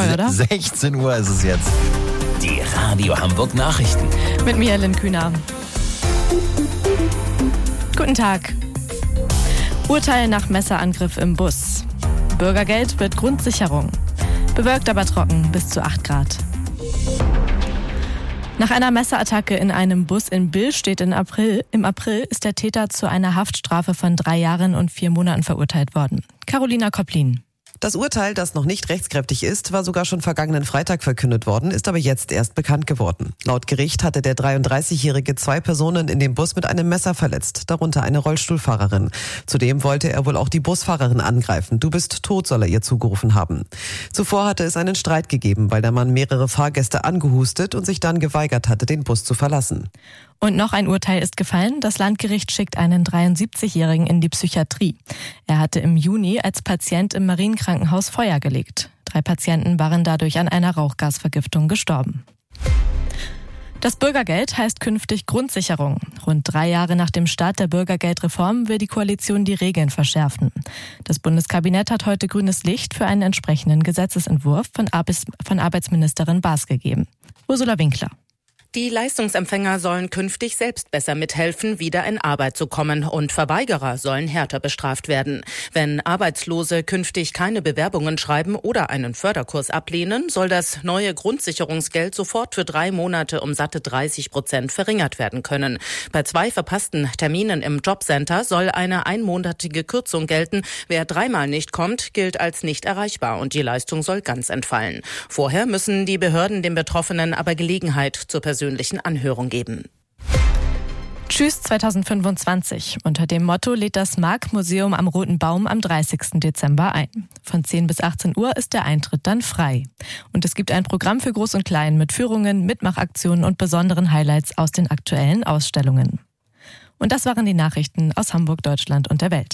neu, oder? 16 Uhr ist es jetzt. Die Radio Hamburg Nachrichten. Mit mir, Lynn Kühner. Guten Tag. Urteil nach Messerangriff im Bus. Bürgergeld wird Grundsicherung. Bewölkt aber trocken, bis zu 8 Grad. Nach einer Messerattacke in einem Bus in Billstedt im April ist der Täter zu einer Haftstrafe von 3 Jahren und 4 Monaten verurteilt worden. Carolina Kopplin. Das Urteil, das noch nicht rechtskräftig ist, war sogar schon vergangenen Freitag verkündet worden, ist aber jetzt erst bekannt geworden. Laut Gericht hatte der 33-Jährige 2 Personen in dem Bus mit einem Messer verletzt, darunter eine Rollstuhlfahrerin. Zudem wollte er wohl auch die Busfahrerin angreifen. Du bist tot, soll er ihr zugerufen haben. Zuvor hatte es einen Streit gegeben, weil der Mann mehrere Fahrgäste angehustet und sich dann geweigert hatte, den Bus zu verlassen. Und noch ein Urteil ist gefallen. Das Landgericht schickt einen 73-Jährigen in die Psychiatrie. Er hatte im Juni als Patient im Marienkrankenhaus Feuer gelegt. 3 Patienten waren dadurch an einer Rauchgasvergiftung gestorben. Das Bürgergeld heißt künftig Grundsicherung. Rund 3 Jahre nach dem Start der Bürgergeldreform will die Koalition die Regeln verschärfen. Das Bundeskabinett hat heute grünes Licht für einen entsprechenden Gesetzesentwurf von Arbeitsministerin Baas gegeben. Ursula Winkler. Die Leistungsempfänger sollen künftig selbst besser mithelfen, wieder in Arbeit zu kommen, und Verweigerer sollen härter bestraft werden. Wenn Arbeitslose künftig keine Bewerbungen schreiben oder einen Förderkurs ablehnen, soll das neue Grundsicherungsgeld sofort für 3 Monate um satte 30% verringert werden können. Bei 2 verpassten Terminen im Jobcenter soll eine einmonatige Kürzung gelten. Wer 3-mal nicht kommt, gilt als nicht erreichbar und die Leistung soll ganz entfallen. Vorher müssen die Behörden den Betroffenen aber Gelegenheit zur persönlichen Anhörung geben. Tschüss 2025. Unter dem Motto lädt das Mark-Museum am Roten Baum am 30. Dezember ein. Von 10 bis 18 Uhr ist der Eintritt dann frei. Und es gibt ein Programm für Groß und Klein mit Führungen, Mitmachaktionen und besonderen Highlights aus den aktuellen Ausstellungen. Und das waren die Nachrichten aus Hamburg, Deutschland und der Welt.